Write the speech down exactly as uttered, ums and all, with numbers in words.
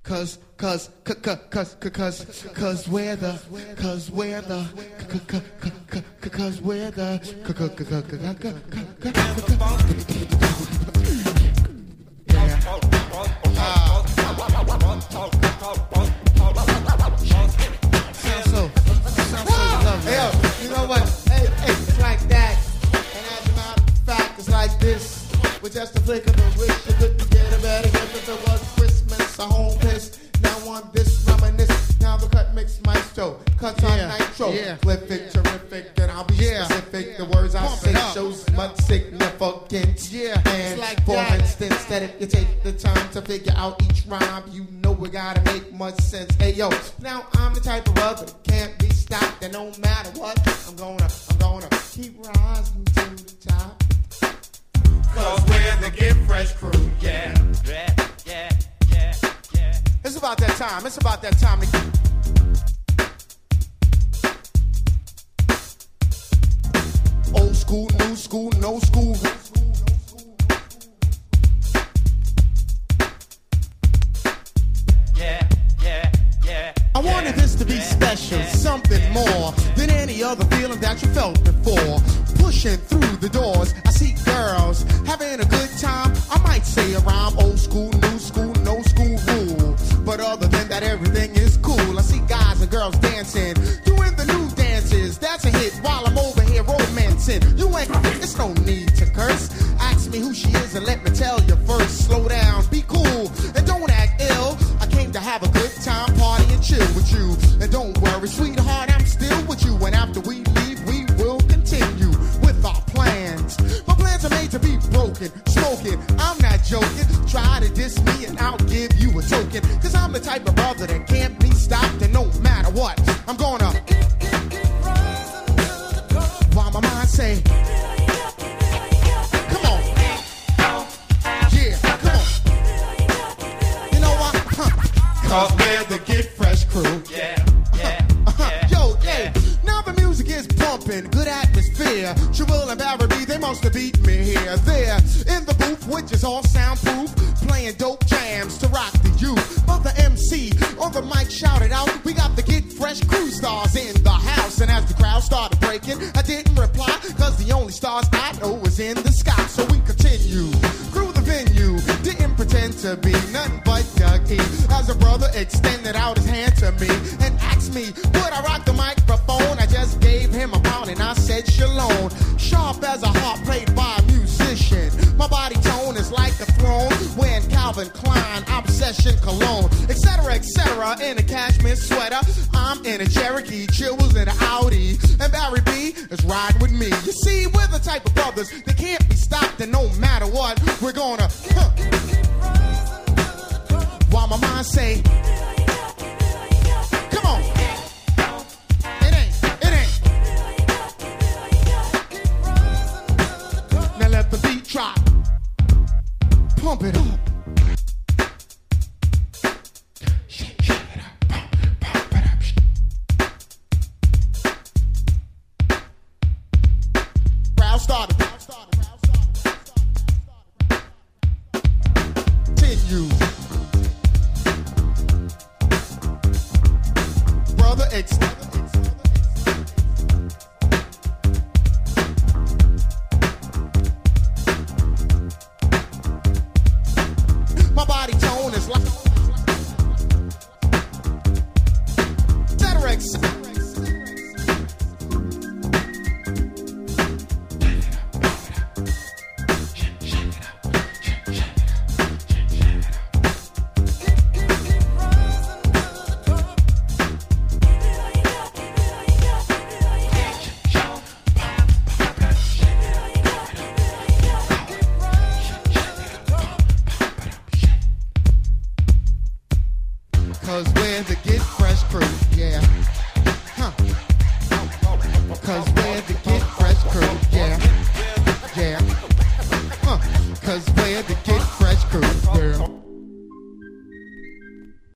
Cause, cause, cause, cause, cause, cause we're the, cause we're the, cause we're the, yeah. Sounds so, sounds so lovely. Hey, yo, you know what? Hey, hey, it's like that. And as a matter of fact, it's like this. With just a flick of the wrist, you couldn't get a better gift if it was Christmas, a home piss. Now on this reminisce, now the cut mix maestro, cuts Yeah, on nitro, yeah, flip it, terrific, and I'll be Yeah. specific. Yeah. The words I Pump say it up. shows much significance. Yeah, And it's like for that. instance, that if you take the time to figure out each rhyme, you know it gotta make much sense. Hey yo, now I'm the type of brother can't be stopped, and no matter what, I'm gonna, I'm gonna keep rising to the top. Cause we're the Get Fresh crew, yeah. Yeah, yeah, yeah, yeah. It's about that time. It's about that time to old school, new school, no school. Yeah, yeah, yeah. I wanted this to be special, something more than any other feeling that you felt before. Pushing through the doors, I see girls having a good time. I might say a rhyme, old school, new school, no school rule. But other than that, everything is cool. I see guys and girls dancing, doing the new dances. That's a hit while I'm over here romancing. You ain't, it's no need to curse. Ask me who she is and let me tell you first. Slow down, be cool, and don't act ill. I came to have a good time, party and chill with you. And don't worry, sweetheart, I'm still with you. And after we leave, we will continue with our plans. My plans are made to be broken, smoking. I'm not joking. Try to diss me and I'll give you a token. Cause I'm the type of brother that can't be stopped. And no matter what, I'm gonna while my mind say, come on. Yeah, come on. You know what? Huh. Cause we're the Get Fresh crew, yeah, yeah, Uh-huh. yeah. Yo, hey, now the music is pumping, good atmosphere. Jewel and Barry B, they must have beat me here. There, in the booth, which is all soundproof, playing dope jams to rock the youth. But the M C on the mic shouted out, we got the Get Fresh crew stars in the house. And as the crowd started breaking, I didn't reply, cause the only stars I know was in the sky. So we continue through the venue, didn't pretend to be nothing but Dougie. As a brother extended out his hand to me and asked me, would I rock the microphone? I just gave him a pound and I said shalom. Sharp as a harp played by a musician. My body tone is like a throne when Calvin Klein, Obsession Cologne, etc, etc, in a cashmere sweater. I'm in a Cherokee, Chills in an Audi, and Barry B is riding with me. You see, we're the type of brothers that can't be stopped, and no matter what, we're gonna huh. While my mind say